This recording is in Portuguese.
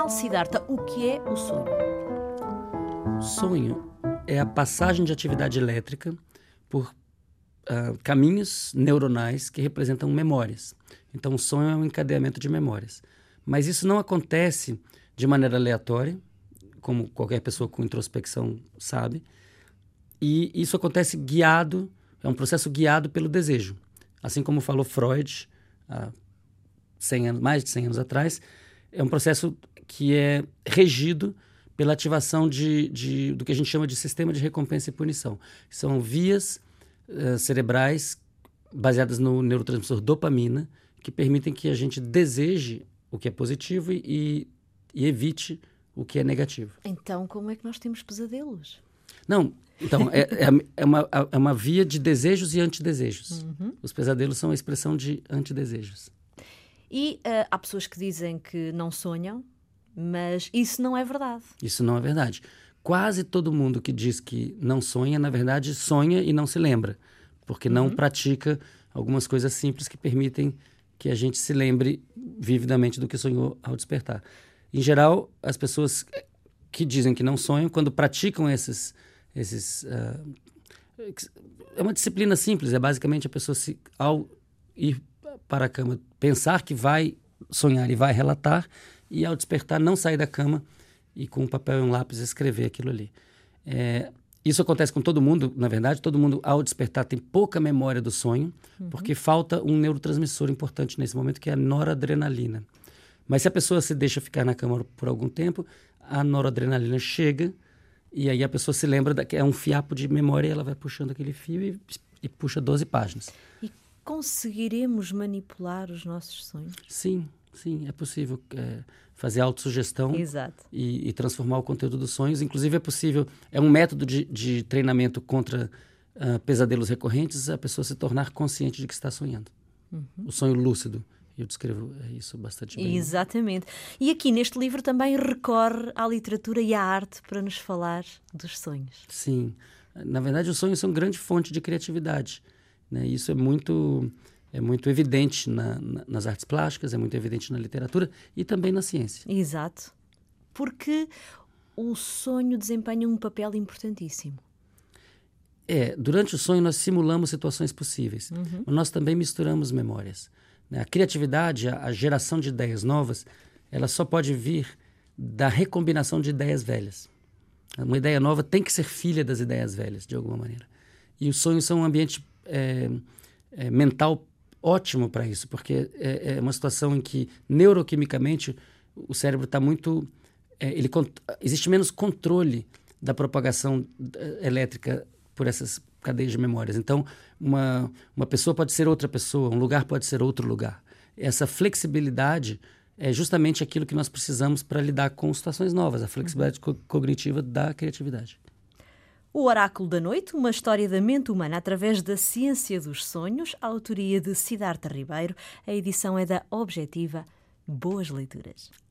Afinal, Siddhartha, o que é o sonho? O sonho é a passagem de atividade elétrica por caminhos neuronais que representam memórias. Então, o sonho é um encadeamento de memórias. Mas isso não acontece de maneira aleatória, como qualquer pessoa com introspecção sabe. E isso acontece guiado, é um processo guiado pelo desejo. Assim como falou Freud, há 100 anos, mais de 100 anos atrás, é um processo que é regido pela ativação do que a gente chama de sistema de recompensa e punição. São vias cerebrais baseadas no neurotransmissor dopamina que permitem que a gente deseje o que é positivo e evite o que é negativo. Então, como é que nós temos pesadelos? Não, então, é uma via de desejos e antidesejos. Uhum. Os pesadelos são a expressão de antidesejos. E há pessoas que dizem que não sonham, mas isso não é verdade. Isso não é verdade. Quase todo mundo que diz que não sonha, na verdade, sonha e não se lembra, porque não pratica algumas coisas simples que permitem que a gente se lembre vividamente do que sonhou ao despertar. Em geral, as pessoas que dizem que não sonham, quando praticam é uma disciplina simples, é basicamente a pessoa, ao ir para a cama, pensar que vai sonhar e vai relatar, e ao despertar não sair da cama e com um papel e um lápis escrever aquilo ali. Isso acontece com todo mundo, na verdade, todo mundo ao despertar tem pouca memória do sonho, porque falta um neurotransmissor importante nesse momento, que é a noradrenalina. Mas se a pessoa se deixa ficar na cama por algum tempo, a noradrenalina chega e aí a pessoa se lembra que é um fiapo de memória e ela vai puxando aquele fio e puxa 12 páginas. E conseguiremos manipular os nossos sonhos? Sim, é possível fazer autossugestão e transformar o conteúdo dos sonhos. Inclusive é possível, é um método de treinamento contra pesadelos recorrentes, a pessoa se tornar consciente de que está sonhando. O sonho lúcido. Eu descrevo isso bastante bem. Exatamente. E aqui neste livro também recorre à literatura e à arte para nos falar dos sonhos. Sim. Na verdade, os sonhos são grande fonte de criatividade, né? Isso é muito evidente nas artes plásticas, é muito evidente na literatura e também na ciência. Exato. Porque o sonho desempenha um papel importantíssimo. Durante o sonho nós simulamos situações possíveis, mas nós também misturamos memórias. A criatividade, a geração de ideias novas, ela só pode vir da recombinação de ideias velhas. Uma ideia nova tem que ser filha das ideias velhas, de alguma maneira. E os sonhos são um ambiente mental ótimo para isso, porque é uma situação em que, neuroquimicamente, o cérebro está muito... existe menos controle da propagação elétrica por essas cadeias de memórias. Então, uma pessoa pode ser outra pessoa, um lugar pode ser outro lugar. Essa flexibilidade é justamente aquilo que nós precisamos para lidar com situações novas, a flexibilidade cognitiva da criatividade. O Oráculo da Noite, uma história da mente humana através da ciência dos sonhos, a autoria de Siddhartha Ribeiro. A edição é da Objetiva. Boas leituras.